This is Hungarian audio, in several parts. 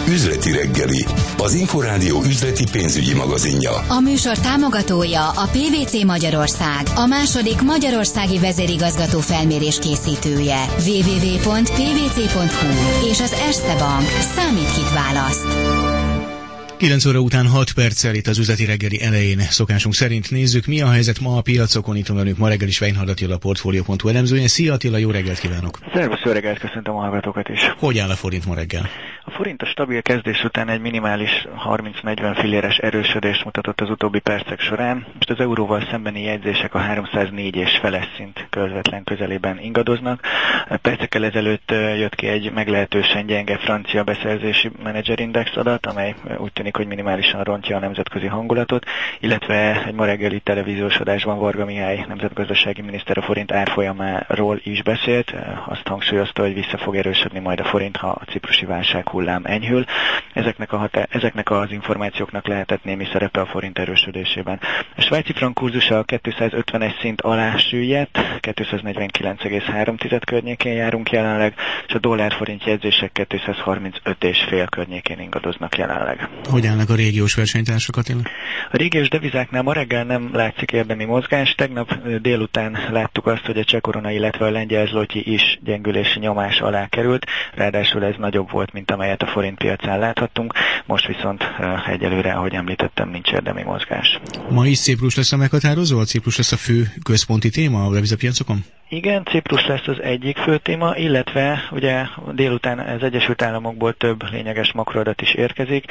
Üzleti reggeli, az Inforádió üzleti pénzügyi magazinja. A műsor támogatója a PwC Magyarország, a második magyarországi vezérigazgató felmérés készítője. www.pwc.hu és az Erste Bank. Számít, kit választ. 9 óra után 6 perccel itt az üzleti reggeli elején szokásunk szerint nézzük, mi a helyzet ma a piacokon. Itt van velünk ma reggel is Weinhard Attila, a Portfolio.hu elemzője. Szia Attila, jó reggelt kívánok! Szervusz, jó reggelt, köszöntöm a hallgatókat is! Hogy áll a forint ma reggel? A forint a stabil kezdés után egy minimális 30-40 filléres erősödést mutatott az utóbbi percek során. Most az euróval szembeni jegyzések a 304 és feles szint közvetlen közelében ingadoznak. Percekkel ezelőtt jött ki egy meglehetősen gyenge francia beszerzési menedzserindex adat, amely úgy tűnik, hogy minimálisan rontja a nemzetközi hangulatot, illetve egy ma reggeli televíziós adásban Varga Mihály nemzetgazdasági miniszter a forint árfolyamáról is beszélt. Azt hangsúlyozta, hogy vissza fog erősödni majd a forint, ha a ciprusi válság hullám enyhül. Ezeknek az információknak lehetett némi szerepe a forint erősödésében. A svájci frank kurzusa a 251 szint alá süllyedt, 249,3 környékén járunk jelenleg, és a dollár-forint jegyzések 235,5 környékén ingadoznak jelenleg. Hogy állnak a régiós versenytársak, Attila? A régiós devizáknál ma reggel nem látszik érdemi mozgás. Tegnap délután láttuk azt, hogy a cseh korona, illetve a lengyel zloty is gyengülési nyomás alá került. Ráadásul ez nagyobb volt, mint amelyet a forint piacán láthattunk. Most viszont egyelőre, ahogy említettem, nincs érdemi mozgás. Ma is Ciprus lesz a meghatározó? A Ciprus lesz a fő központi téma a devizapiacokon? Igen, Ciprus lesz az egyik fő téma, illetve ugye délután az Egyesült Államokból több lényeges makroadat is érkezik.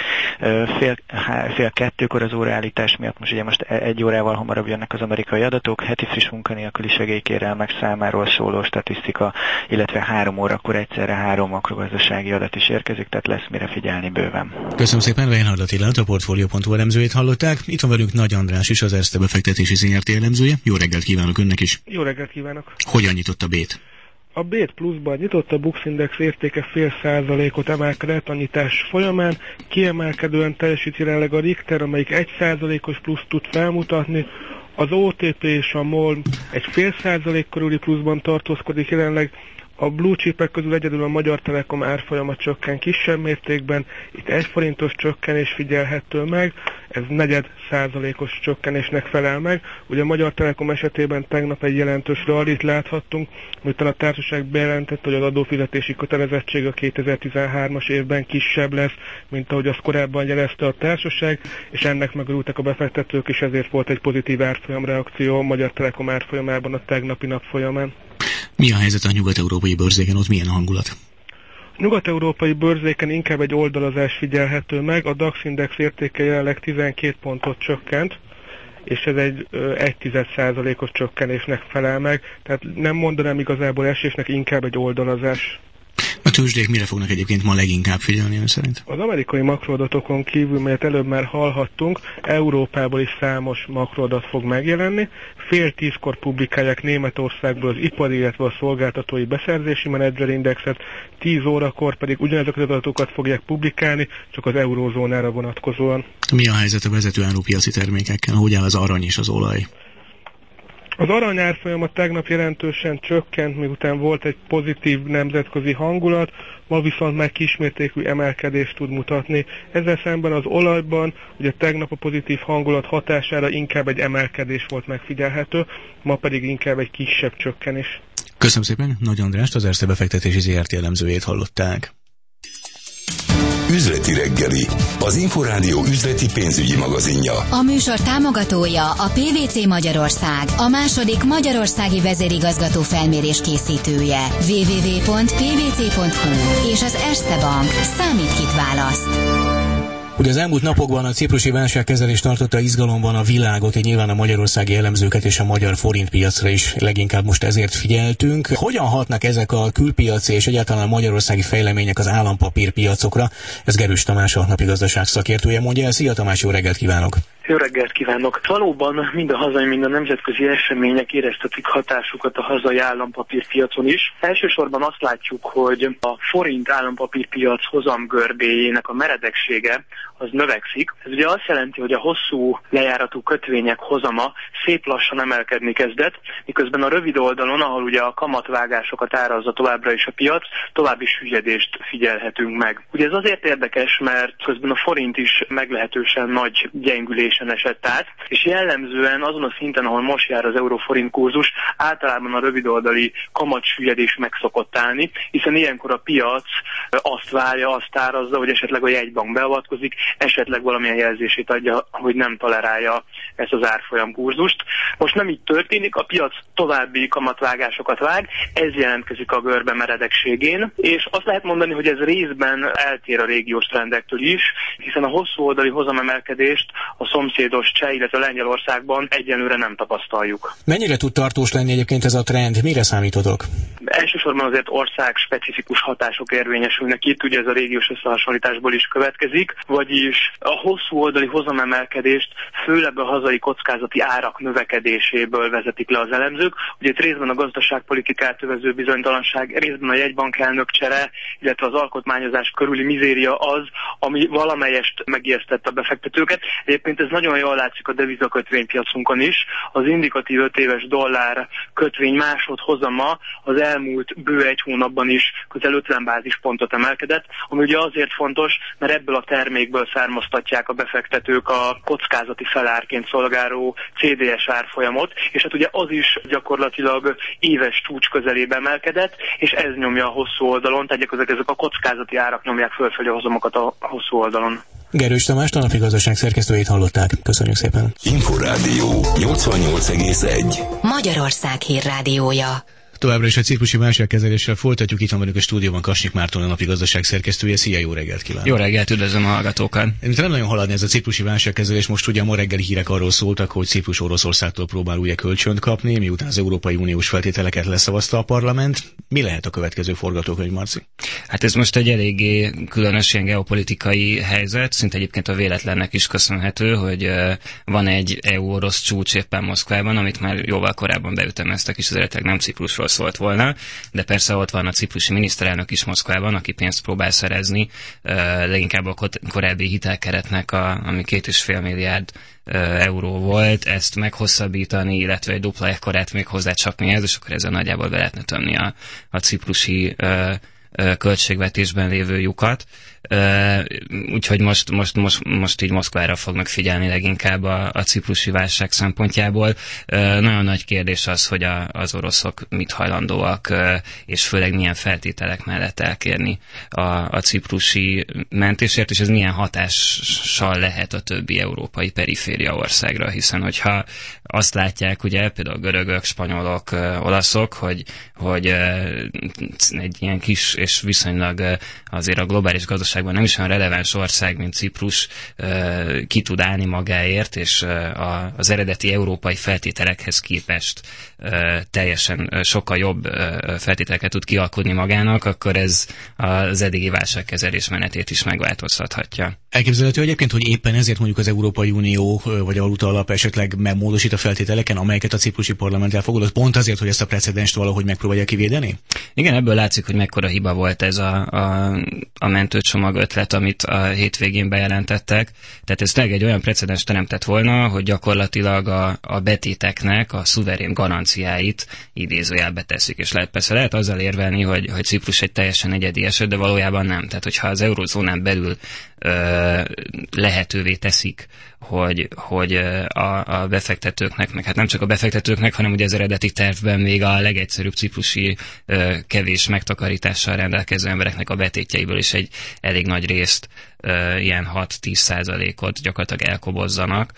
Fél kettőkor az óraállítás miatt, most egy órával hamarabb jönnek az amerikai adatok, heti friss munkanélküli segélykérelmek számáról szóló statisztika, illetve 3 órakor egyszerre 3 makrogazdasági adat is érkezik, tehát lesz mire figyelni bőven. Köszönöm szépen, Weinhard Attilát, a Portfolio.hu elemzőjét hallották. Itt van velünk Nagy András is, az Erste befektetési ZRT elemzője. Jó reggelt kívánok önnek is! Jó reggelt kívánok! Hogyan nyitott a BÉT? A BÉT pluszban nyitott, a Bux Index értéke 0,5% emelkedett a nyitás folyamán, kiemelkedően teljesít jelenleg a Richter, amelyik 1%-os pluszt tud felmutatni, az OTP és a MOL egy 0,5% körüli pluszban tartózkodik jelenleg, a blue chipek közül egyedül a Magyar Telekom árfolyama csökken kisebb mértékben, itt 1 forintos csökkenés figyelhető meg, ez 0,4%-os csökkenésnek felel meg. Ugye a Magyar Telekom esetében tegnap egy jelentős rallit láthattunk, miután a társaság bejelentette, hogy az adófizetési kötelezettség a 2013-as évben kisebb lesz, mint ahogy azt korábban jelezte a társaság, és ennek megörültek a befektetők, és ezért volt egy pozitív árfolyamreakció a Magyar Telekom árfolyamában a tegnapi nap folyamán. Mi a helyzet a nyugat-európai bőrzéken, ott milyen a hangulat? A nyugat-európai bőrzéken inkább egy oldalazás figyelhető meg, a DAX Index értéke jelenleg 12 pontot csökkent, és ez egy 0,1%-os csökkenésnek felel meg, tehát nem mondanám igazából esésnek, inkább egy oldalazás. A tőzsdék mire fognak egyébként ma leginkább figyelni ön szerint? Az amerikai makroadatokon kívül, melyet előbb már hallhattunk, Európából is számos makroadat fog megjelenni. 9:30 publikálják Németországból az ipari, illetve a szolgáltatói beszerzési menedzserindexet, 10 órakor pedig ugyanezeket az adatokat fogják publikálni, csak az eurózónára vonatkozóan. Mi a helyzet a vezető árupiaci termékekkel? Hogy áll az arany és az olaj? Az arany árfolyama tegnap jelentősen csökkent, miután volt egy pozitív nemzetközi hangulat, ma viszont már kismértékű emelkedést tud mutatni. Ezzel szemben az olajban ugye tegnap a pozitív hangulat hatására inkább egy emelkedés volt megfigyelhető, ma pedig inkább egy kisebb csökkenés. Köszönöm szépen, Nagy Andrást, az Erste befektetési ZRT elemzőjét hallották. Üzleti reggeli, az Inforádió üzleti pénzügyi magazinja. A műsor támogatója a PwC Magyarország, a második magyarországi vezérigazgató felmérés készítője. www.pwc.hu és az Erste Bank. Számít, kit választ. Ugye az elmúlt napokban a ciprusi válságkezelés tartotta izgalomban a világot, így nyilván a magyarországi elemzőket és a magyar forintpiacra is leginkább most ezért figyeltünk. Hogyan hatnak ezek a külpiaci és egyáltalán a magyarországi fejlemények az állampapírpiacokra? Ez Gerős Tamás, a Napi Gazdaság szakértője mondja el. Szia Tamás, jó reggelt kívánok! Jó reggelt kívánok! Valóban mind a hazai, mind a nemzetközi események éreztetik hatásukat a hazai állampapírpiacon is. Elsősorban azt látjuk, hogy a forint állampapírpiac hozamgörbéjének a meredeksége az növekszik. Ez ugye azt jelenti, hogy a hosszú lejáratú kötvények hozama szép lassan emelkedni kezdett, miközben a rövid oldalon, ahol ugye a kamatvágásokat árazza továbbra is a piac, további süllyedést figyelhetünk meg. Ugye ez azért érdekes, mert közben a forint is meglehetősen nagy gyengülésen esett át, és jellemzően azon a szinten, ahol most jár az euró-forint kurzus, általában a rövidoldali kamatsüllyedés meg szokott állni, hiszen ilyenkor a piac azt várja, azt árazza, hogy esetleg a jegybank beavatkozik, esetleg valamilyen jelzését adja, hogy nem tolerálja ezt az árfolyam kurzust. Most nem így történik, a piac további kamatvágásokat vág, ez jelentkezik a görbe meredekségén, és azt lehet mondani, hogy ez részben eltér a régiós trendektől is, hiszen a hosszú oldali hozamemelkedést a szomszédos Cseh, illetve Lengyelországban egyenlőre nem tapasztaljuk. Mennyire tud tartós lenni egyébként ez a trend? Mire számítotok? Elsősorban azért ország specifikus hatások érvényesülnek itt, ugye ez a régiós összehasonlításból is következik, vagyis a hosszú oldali hozamemelkedést főleg a hazai kockázati árak növekedéséből vezetik le az elemzők. Ugye itt részben a gazdaságpolitikát övező bizonytalanság, részben a jegybankelnök csere, illetve az alkotmányozás körüli mizéria az, ami valamelyest megijesztett a befektetőket. Egyébként ez nagyon jól látszik a devizakötvénypiacunkon is. Az indikatív 5 éves dollár kötvény másodhozama az elmúlt bő egy hónapban is közel 50 bázispontot emelkedett, ami ugye azért fontos, mert ebből a termékből származtatják a befektetők a kockázati felárként szolgáló CDS árfolyamot, és hát ugye az is gyakorlatilag éves csúcs közelébe emelkedett, és ez nyomja a hosszú oldalon, tehát ezek a kockázati árak nyomják fölfelé a hozamokat a hosszú oldalon. Gerős Tamás, a Napi Gazdaság szerkesztőjét hallották. Köszönjük szépen. Inforádió 88,1. Magyarország hírrádiója. Továbbra is a ciprusi válságkezeléssel folytatjuk. Itt van velünk a stúdióban Kasnyik Márton, a Napi Gazdaság szerkesztője. Szia, jó reggelt kívánok! Jó reggelt, üdvözlöm a hallgatókat! Nem nagyon haladni ez a ciprusi válságkezelés. Most ugye a ma reggeli hírek arról szóltak, hogy Ciprus Oroszországtól próbál ugye kölcsönt kapni, miután az Európai Uniós feltételeket leszavazta a parlament. Mi lehet a következő forgatókönyv, Marci? Hát ez most egy eléggé különös ilyen geopolitikai helyzet, szinte egyébként a véletlennek is köszönhető, hogy van egy EU-orosz csúcs éppen Moszkvában, amit már jóval korábban beütemeztek, és az eredetileg nem Ciprusról szólt volna, de persze ott van a ciprusi miniszterelnök is Moszkvában, aki pénzt próbál szerezni, leginkább a korábbi hitelkeretnek, ami 2,5 milliárd euró volt, ezt meghosszabbítani, illetve egy dupla ekkorát még hozzácsapni ez, és akkor ezzel nagyjából be lehetne tömni a ciprusi költségvetésben lévő lyukat. Úgyhogy most így Moszkvára fognak figyelni leginkább a ciprusi válság szempontjából. Nagyon nagy kérdés az, hogy az oroszok mit hajlandóak, és főleg milyen feltételek mellett elkérni a ciprusi mentésért, és ez milyen hatással lehet a többi európai periféria országra, hiszen hogyha azt látják, ugye például görögök, spanyolok, olaszok, hogy egy ilyen kis és viszonylag azért a globális gazdaságban nem is olyan releváns ország, mint Ciprus ki tud állni magáért, és az eredeti európai feltételekhez képest teljesen sokkal jobb feltételeket tud kialkudni magának, akkor ez az eddigi válságkezelés menetét is megváltoztathatja. Elképzelhető egyébként, hogy éppen ezért mondjuk az Európai Unió vagy a Valuta Alap esetleg megmódosít a feltételeken, amelyeket a ciprusi parlament elfogadott, pont azért, hogy ezt a precedenst valahogy megpróbálja kivédeni? Igen, ebből látszik, hogy mekkora hiba volt ez a mentőcsomag ötlet, amit a hétvégén bejelentettek. Tehát ez tényleg egy olyan precedens teremtett volna, hogy gyakorlatilag a betéteknek a szuverén garanciáit idézőjelbe teszik. És lehet azzal érvelni, hogy Ciprus egy teljesen egyedi eset, de valójában nem. Tehát, hogyha az eurozónán belül lehetővé teszik, hogy a befektetőknek, meg hát nem csak a befektetőknek, hanem ugye az eredeti tervben még a legegyszerűbb ciprusi kevés megtakarítással rendelkező embereknek a betétjeiből is egy elég nagy részt, ilyen 6-10%-ot gyakorlatilag elkobozzanak,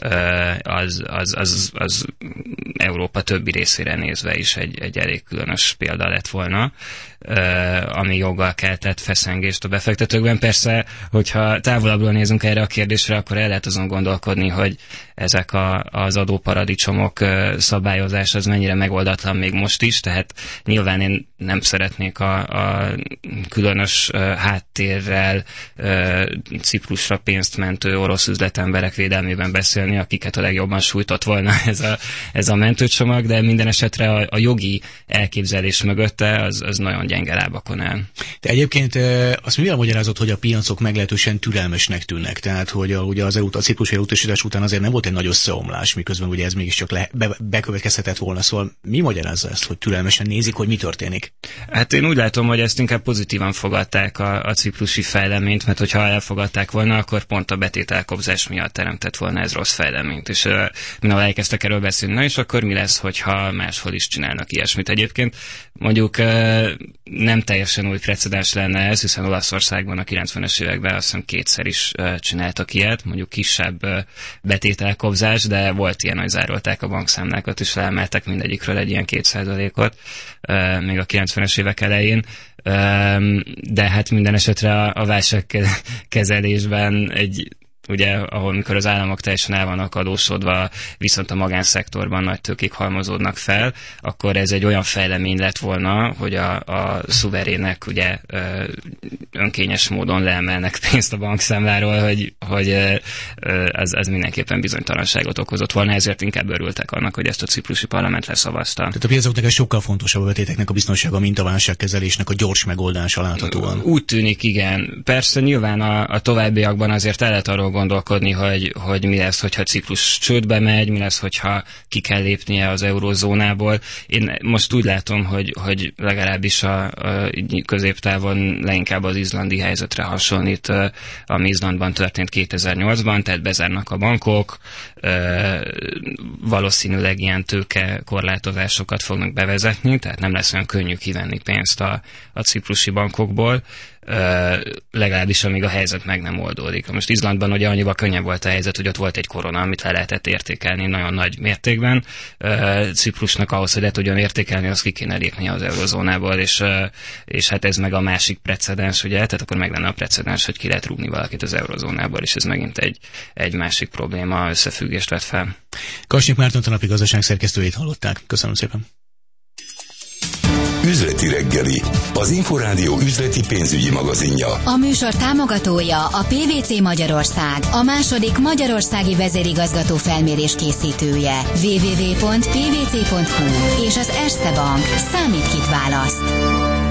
az Európa többi részére nézve is egy elég különös példa lett volna, ami joggal keltett feszengést a befektetőkben. Persze, hogyha távolabbról nézünk erre a kérdésre, akkor el lehet azon gondolkodni, hogy ezek az adóparadicsomok szabályozása az mennyire megoldatlan még most is, tehát nyilván én nem szeretnék a különös háttérrel Ciprusra pénzt mentő orosz üzletemberek védelmében beszélni, akiket a legjobban sújtott volna ez a mentőcsomag, de minden esetre a jogi elképzelés mögötte az nagyon gyenge lábakon áll. De egyébként azt mivel magyarázott, hogy a piacok meglehetősen türelmesnek tűnnek? Tehát, hogy ugye a ciprusi elutasítás után azért nem volt egy nagy összeomlás, miközben ugye ez mégiscsak bekövetkezhetett volna. Szóval mi magyarázza ezt, hogy türelmesen nézik, hogy mi történik? Hát én úgy látom, hogy ezt inkább pozitívan fogadták a ciprusi fejleményt, mert hogyha elfogadták volna, akkor pont a betételkobzás miatt teremtett volna ez rossz fejleményt. És mindenhol elkezdtek erről beszélni, na és akkor mi lesz, hogyha máshol is csinálnak ilyesmit? Egyébként mondjuk nem teljesen új precedens lenne ez, hiszen Olaszországban a 90-es években azt hiszem kétszer is csináltak ilyet, mondjuk kisebb betételkobzás, de volt ilyen, hogy zárolták a bankszámlákat, és leemeltek mindegyikről egy ilyen 2%-ot, még a 90-es évek elején. De hát minden esetre a válságkezelésben ugye, ahol mikor az államok teljesen el vannak adósodva, viszont a magánszektorban nagy tőkék halmozódnak fel, akkor ez egy olyan fejlemény lett volna, hogy a szuverének ugye önkényes módon leemelnek pénzt a bankszámláról, hogy ez mindenképpen bizonytalanságot okozott volna, ezért inkább örültek annak, hogy ezt a ciprusi parlament leszavazta. Tehát a piacoknak ez sokkal fontosabb a betéteknek a biztonsága, mint a válságkezelésnek a gyors megoldása láthatóan. Úgy tűnik, igen. Persze nyilván a továbbiakban azért el lehet arról gondolkodni, hogy mi lesz, hogyha Ciprus csődbe megy, mi lesz, hogyha ki kell lépnie az eurózónából. Én most úgy látom, hogy legalábbis a középtávon leginkább az izlandi helyzetre hasonlít, ami Izlandban történt 2008-ban, tehát bezárnak a bankok, valószínűleg ilyen tőkekorlátozásokat fognak bevezetni, tehát nem lesz olyan könnyű kivenni pénzt a ciprusi bankokból, legalábbis amíg a helyzet meg nem oldódik. Most Izlandban ugye annyival könnyebb volt a helyzet, hogy ott volt egy korona, amit le lehetett értékelni nagyon nagy mértékben. Ciprusnak ahhoz, hogy le tudjon értékelni, az ki kéne lépnie az eurozónából, és hát ez meg a másik precedens, ugye, tehát akkor meg lenne a precedens, hogy ki lehet rúgni valakit az eurozónából, és ez megint egy másik probléma összefüggést vett fel. Karsnyik Márton tanapi gazdaság szerkesztőjét hallották. Köszönöm szépen. Üzleti reggeli, az Inforádió üzleti pénzügyi magazinja. A műsor támogatója a PwC Magyarország, a második magyarországi vezérigazgató felmérés készítője. www.pwc.hu és az Erste Bank. Számít, kit választ.